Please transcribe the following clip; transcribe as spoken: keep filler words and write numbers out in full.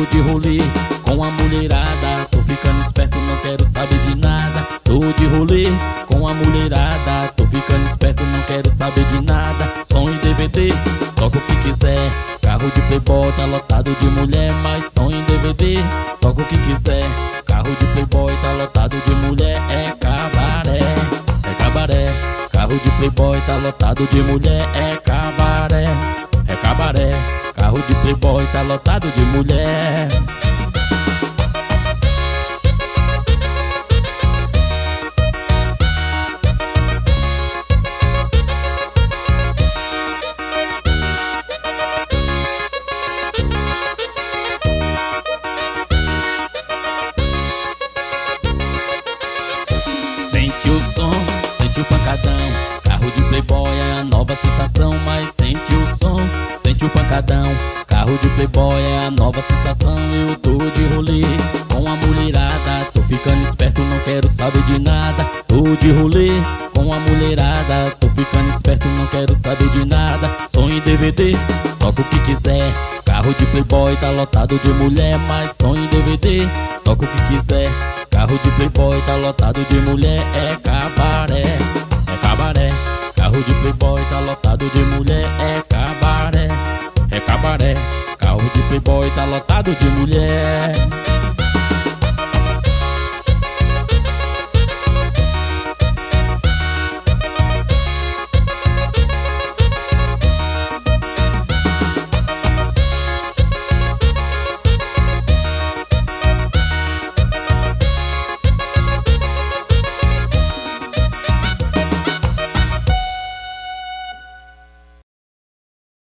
tô de rolê com a mulherada, tô ficando esperto, não quero saber de nada. Tô de rolê com a mulherada, tô ficando esperto, não quero saber de nada. Som em D V D, toca o que quiser. Carro de playboy tá lotado de mulher, mas som em D V D, toca o que quiser. Carro de playboy tá lotado de mulher, é cabaré, é cabaré. Carro de playboy tá lotado de mulher, é cabaré, é cabaré. Carro de playboy tá lotado de mulher. Sente o som, sente o pancadão. Carro de playboy é a nova sensação, mas sente o som, sente o pancadão. Carro de playboy é a nova sensação. Eu tô de rolê com a mulherada, tô ficando esperto, não quero saber de nada. Tô de rolê com a mulherada, tô ficando esperto, não quero saber de nada. Som em D V D, toca o que quiser. Carro de playboy tá lotado de mulher, mas som em D V D, toca o que quiser. Carro de playboy tá lotado de mulher, é cabaré, é cabaré. Carro de playboy tá lotado de mulher, é cabaré, é cabaré. Carro de playboy tá lotado de mulher.